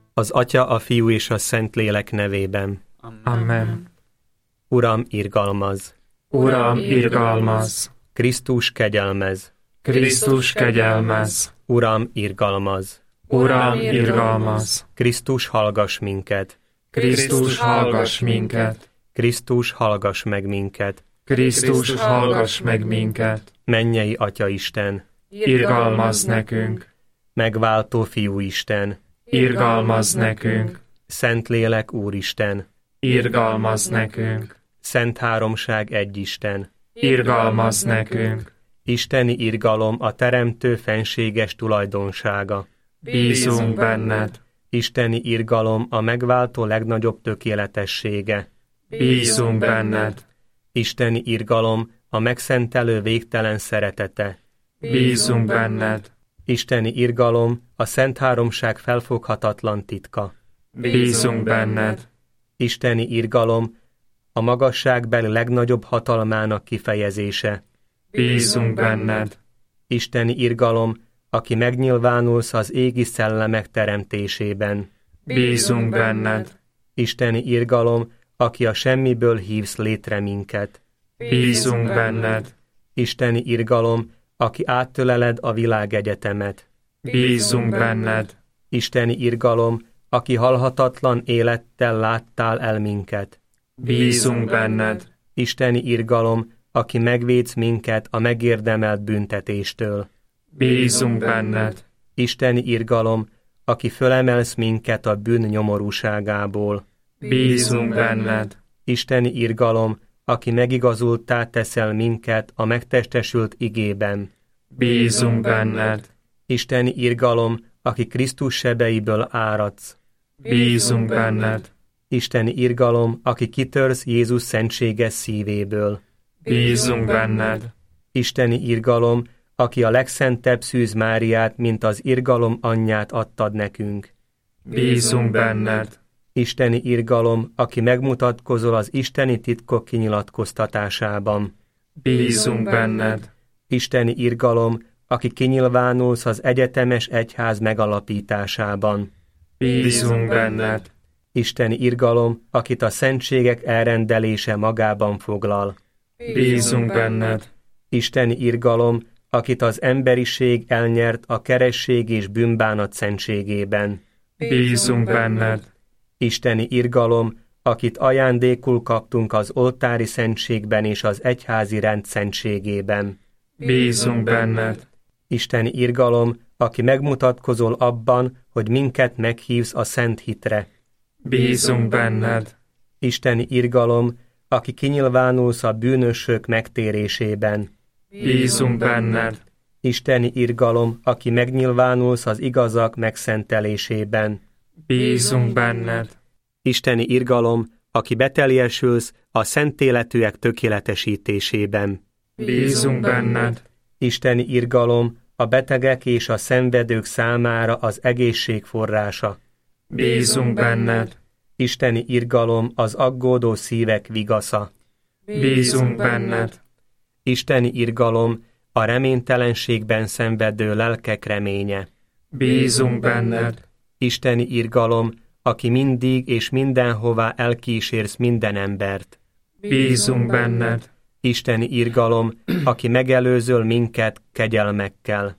Az Atya, a Fiú és a Szentlélek nevében. Amen. Uram, irgalmaz! Uram, irgalmaz! Krisztus, kegyelmez! Krisztus, kegyelmez! Uram, irgalmaz! Uram, irgalmaz! Krisztus, hallgass minket! Krisztus, hallgass minket! Krisztus, hallgass meg minket! Krisztus, hallgass meg minket! Mennyei Atya Isten! Irgalmaz nekünk! Megváltó Fiú Isten! Irgalmaz nekünk! Szentlélek Úristen! Irgalmaz nekünk! Szent Háromság egy Isten! Irgalmaz nekünk! Isteni irgalom a Teremtő fenséges tulajdonsága. Bízunk benned! Isteni irgalom a megváltó legnagyobb tökéletessége. Bízunk benned! Isteni irgalom a megszentelő végtelen szeretete. Bízunk benned! Isteni irgalom a Szent Háromság felfoghatatlan titka. Bízunk benned! Isteni irgalom a magasságbeli legnagyobb hatalmának kifejezése. Bízunk benned! Isteni irgalom, aki megnyilvánulsz az égi szellemek teremtésében. Bízunk benned! Isteni irgalom, aki a semmiből hívsz létre minket. Bízunk benned! Isteni irgalom, aki áttöleled a világegyetemet. Bízunk benned! Isteni irgalom, aki halhatatlan élettel láttál el minket. Bízunk benned! Isteni irgalom, aki megvédsz minket a megérdemelt büntetéstől. Bízunk benned! Isteni irgalom, aki fölemelsz minket a bűn nyomorúságából. Bízunk benned! Isteni irgalom, aki megigazulttá teszel minket a megtestesült igében. Bízunk benned! Isteni irgalom, aki Krisztus sebeiből áradsz. Bízunk benned! Isteni irgalom, aki kitörsz Jézus szentséges szívéből. Bízunk benned! Isteni irgalom, aki a legszentebb Szűz Máriát, mint az irgalom anyját adtad nekünk. Bízunk benned! Isteni irgalom, aki megmutatkozol az isteni titkok kinyilatkoztatásában. Bízunk benned! Isteni irgalom, aki kinyilvánulsz az egyetemes egyház megalapításában. Bízunk benned! Isteni irgalom, akit a szentségek elrendelése magában foglal. Bízunk benned! Isteni irgalom, akit az emberiség elnyert a keresség és bűnbánat szentségében. Bízunk benned! Isteni irgalom, akit ajándékul kaptunk az oltári szentségben és az egyházi rend szentségében. Bízunk benned! Isteni irgalom, aki megmutatkozol abban, hogy minket meghívsz a szent hitre. Bízunk benned! Isteni irgalom, aki kinyilvánulsz a bűnösök megtérésében. Bízunk benned! Isteni irgalom, aki megnyilvánulsz az igazak megszentelésében. Bízunk benned! Isteni irgalom, aki beteljesülsz a szentéletűek tökéletesítésében. Bízunk benned! Isteni irgalom, a betegek és a szenvedők számára az egészség forrása. Bízunk benned! Isteni irgalom, az aggódó szívek vigasza. Bízunk benned! Isteni irgalom, a reménytelenségben szenvedő lelkek reménye. Bízunk benned! Isteni irgalom, aki mindig és mindenhová elkísérsz minden embert. Bízunk benned! Isteni irgalom, aki megelőzöl minket kegyelmekkel.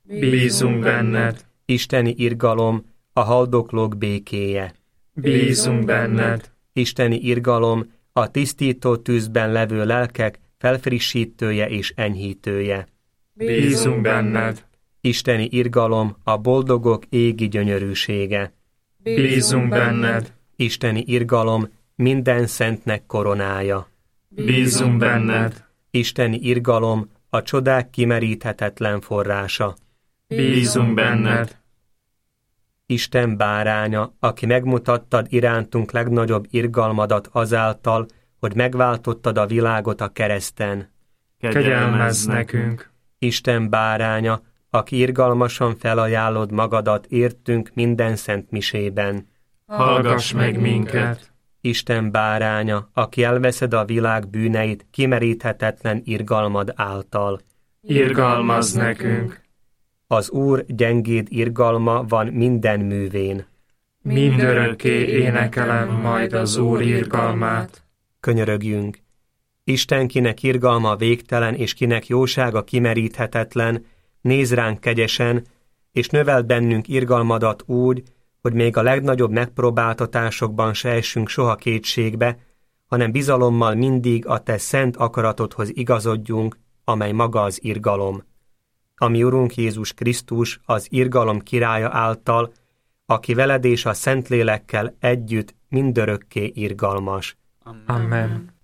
Bízunk benned! Isteni irgalom, a haldoklók békéje. Bízunk benned! Isteni irgalom, a tisztító tűzben levő lelkek felfrissítője és enyhítője. Bízunk benned! Isteni irgalom, a boldogok égi gyönyörűsége. Bízunk benned! Isteni irgalom, minden szentnek koronája. Bízunk benned! Isteni irgalom, a csodák kimeríthetetlen forrása. Bízunk benned! Isten báránya, aki megmutattad irántunk legnagyobb irgalmadat azáltal, hogy megváltottad a világot a kereszten. Kegyelmezz nekünk! Isten báránya, aki irgalmasan felajánlod magadat értünk minden szent misében. Hallgass meg minket! Isten báránya, aki elveszed a világ bűneit kimeríthetetlen irgalmad által. Irgalmazz nekünk! Az Úr gyengéd irgalma van minden művén. mindörökké énekelem majd az Úr irgalmát. Könyörögjünk. Isten, kinek irgalma végtelen, és kinek jósága kimeríthetetlen, nézz ránk kegyesen, és növeld bennünk irgalmadat úgy, hogy még a legnagyobb megpróbáltatásokban se essünk soha kétségbe, hanem bizalommal mindig a te szent akaratodhoz igazodjunk, amely maga az irgalom. Ami Urunk Jézus Krisztus, az irgalom királya által, aki veled és a Szentlélekkel együtt mindörökké irgalmas. Amen.